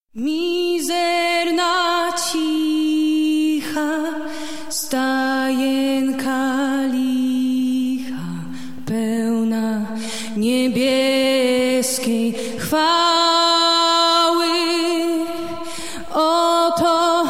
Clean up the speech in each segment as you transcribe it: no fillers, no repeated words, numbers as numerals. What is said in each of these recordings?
Mizerna, cicha, stajenka licha, pełna niebieskiej chwały. Oto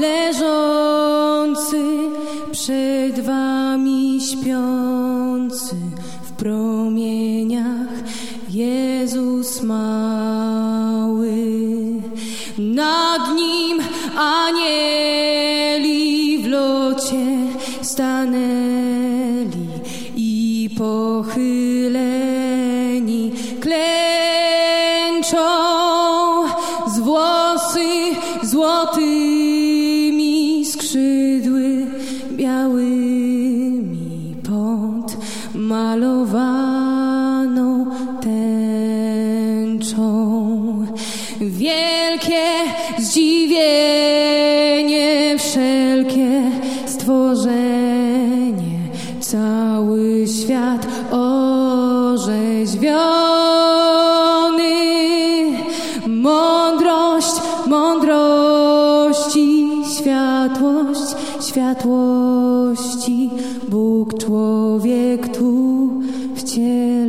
leżący przed wami śpiący w promieniach Jezus mały. Nad nim anieli w locie stanęli i pochyleni klęczą, z włosy złotymi, skrzydły białymi, pod malowaną tęczą. Wielkie zdziwienie, wszelkie stworzenie, cały świat orzeźwiony. Mądrość mądrości, światłość światłości, Bóg człowiek tu wcielony.